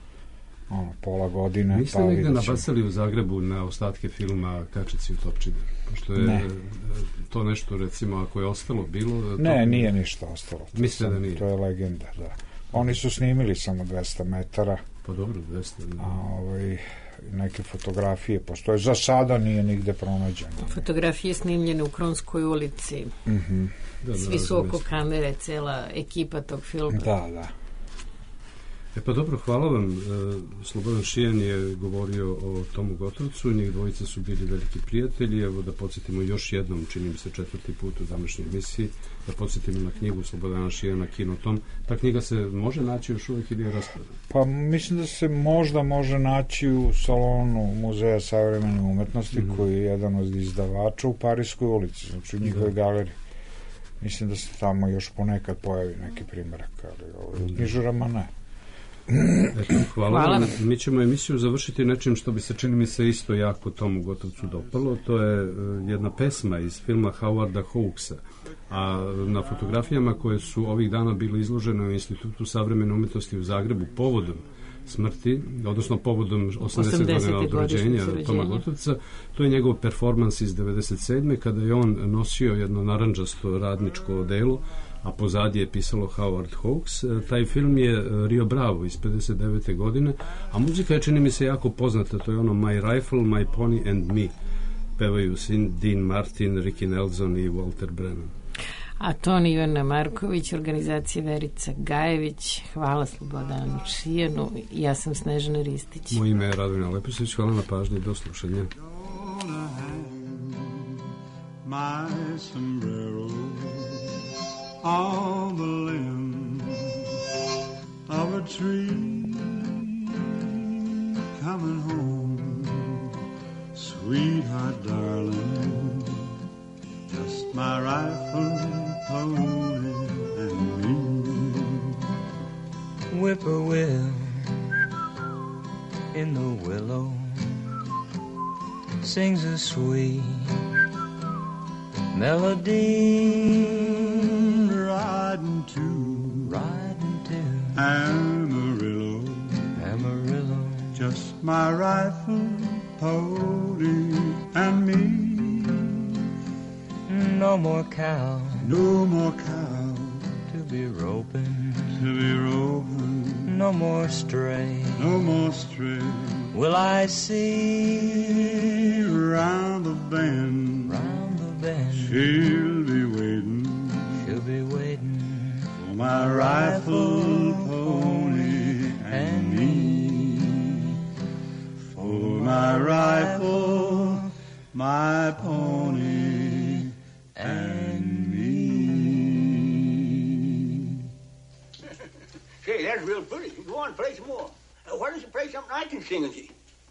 pola godine. Niste negde nabasali u Zagrebu na ostatke filma Kačici u Topčideru? Pošto je to nešto, recimo, ako je ostalo bilo... Ne, nije ništa ostalo. Mislite da nije? To je legenda, da. Oni su snimili samo 200 metara. Pa dobro, 200. A neke fotografije postoje. Za sada nije nigde pronađeno. Fotografije snimljene u Kronskoj ulici. Svi su oko kamere, cela ekipa tog filma. Da. Pa dobro, hvala vam. Slobodan Šijan je govorio o Tomu Gotovcu, njih dvojice su bili veliki prijatelji. Evo da podsjetimo još jednom, čini mi se 4. put u današnjoj emisiji, da podsjetimo na knjigu Slobodana Šijana Kinotom. Ta knjiga se može naći još uvijek ili je raspravljena? Pa mislim da se možda može naći u salonu Muzeja savremene umetnosti, koji je jedan od izdavača u Parijskoj ulici, znači u njihovoj galeriji. Mislim da se tamo još ponekad pojavi neki primjerak, ali u knjižurama ne. Eto, hvala. Mi ćemo emisiju završiti nečim što bi se, čini mi se, isto jako Tomu Gotovcu dopalo. To je jedna pesma iz filma Howarda Hawkesa, a na fotografijama koje su ovih dana bile izložene u Institutu savremene umetnosti u Zagrebu povodom smrti, odnosno povodom 80 godina od rođenja Toma Gotovca, to je njegov performans iz 97. kada je on nosio jedno narandžasto radničko odelo, a pozadije je pisalo Howard Hawks. Taj film je Rio Bravo iz 59. godine, a muzika je, čini mi se, jako poznata. To je ono My Rifle, My Pony and Me. Pevaju Dean Martin, Ricky Nelson i Walter Brennan. A Toni Ivana Marković, organizacija Verica Gajević. Hvala Slobodanu Šijanu. Ja sam Snežana Ristić. Moje ime je Radovina Leposević. Hvala na pažnji. Do slušanja. My sombrero on the limb of a tree, coming home, sweetheart darling, just my rifle, pony and me. Whippoorwill in the willow sings a sweet melody, riding to Amarillo, just my rifle, pony, and me. No more cow to be roping, no more stray, will I see round the bend. She'll be waiting for my rifle, pony, and me. For my rifle, my pony, and me. Say, that's real pretty. Go on, play some more. Why don't you play something I can sing with you?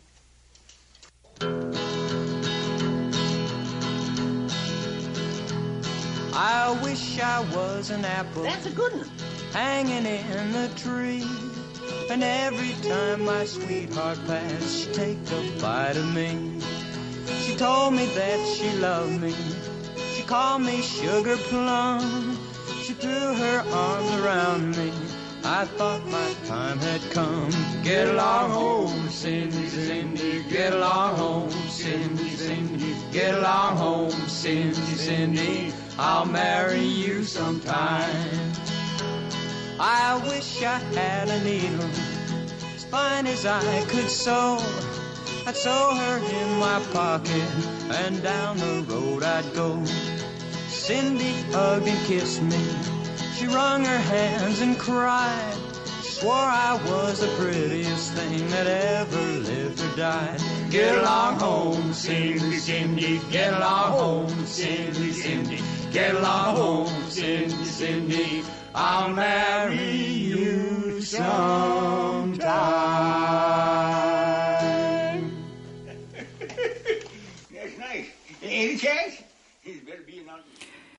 I wish I was an apple. That's a good one. Hanging in the tree. And every time my sweetheart passed, she'd take a bite of me. She told me that she loved me. She called me Sugar Plum. She threw her arms around me. I thought my time had come. Get along home, Cindy, Cindy. Get along home, Cindy, Cindy. Get along home, Cindy, Cindy. I'll marry you sometime. I wish I had a needle as fine as I could sew. I'd sew her in my pocket, and down the road I'd go. Cindy hugged and kissed me. She wrung her hands and cried. Swore I was the prettiest thing that ever lived or died. Get along home, Cindy, Cindy. Get along home, Cindy, Cindy. Get along home, Cindy, Cindy. I'll marry you sometime. That's nice. Any chance?